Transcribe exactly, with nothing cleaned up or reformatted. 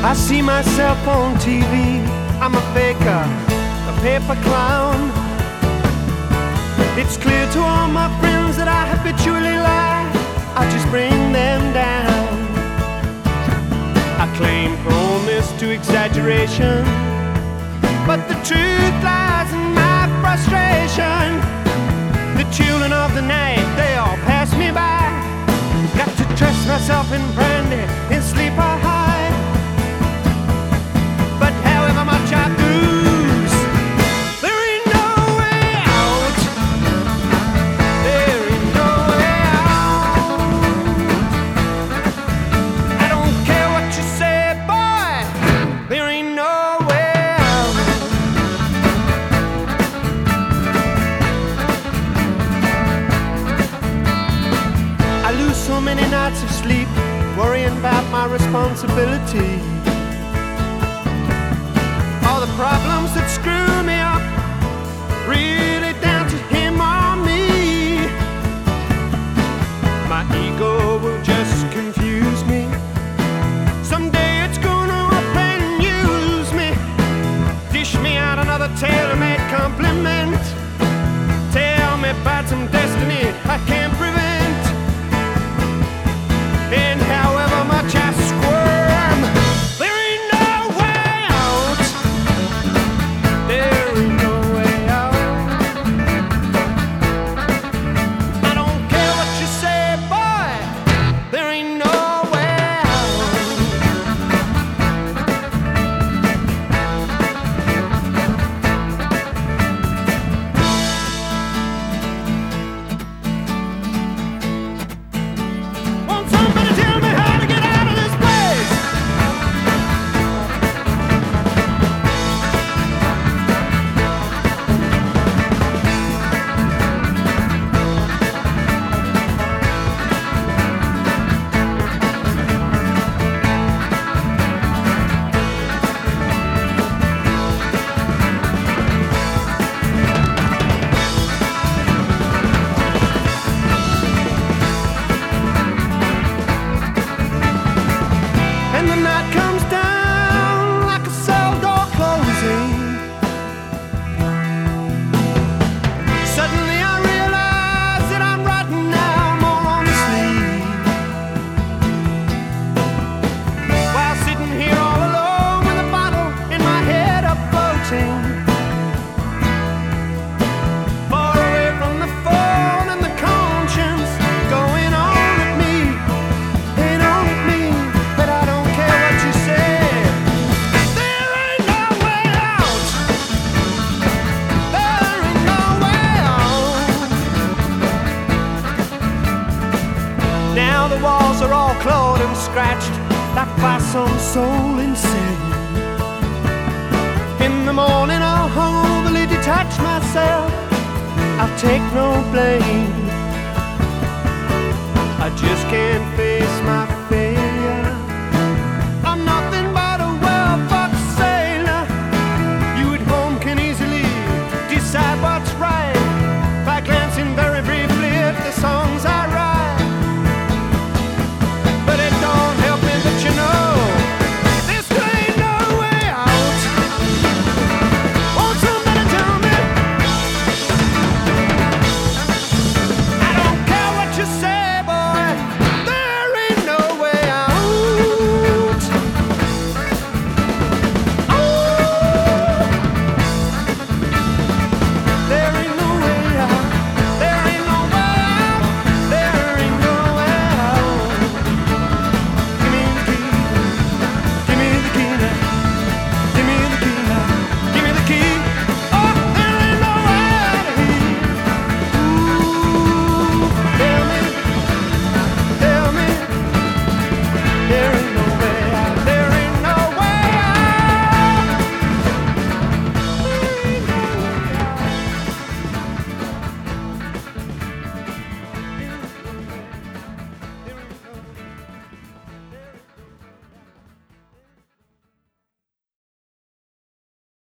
I see myself on T V. I'm a faker, a paper clown. It's clear to all my friends that I habitually lie. I just bring them down. I claim proneness to exaggeration, but the truth lies in my frustration. The children of the night, they all pass me by. Got to dress myself in brandy, in sleep I hide. But however much I lose, there ain't no way out. There ain't no way out. I don't care what you say, boy, there ain't no way out. I lose so many nights of sleep worrying about my responsibility. All the problems that screw me up, really down to him or me. My ego will just confuse me. Someday it's gonna up and use me. Dish me out another tailor-made compliment. Tell me about some destiny I can't prevent. And however much I squirm, there ain't no way out. There ain't no way out. I don't care what you say, boy, there ain't no way out. Won't somebody tell me how to get out of this place? And the night comes down like a cell door closing. Suddenly I realize that I'm writing now more on the sleeve. While sitting here all alone with a bottle in my head up floating. Far away from the phone and the conscience going on at me, and on at me. But I don't care what you say. There ain't no way out. There ain't no way out. Now the walls are all clawed and scratched like by some soul insane. In the morning I'll humbly detach myself. I'll take no blame. I just can't face my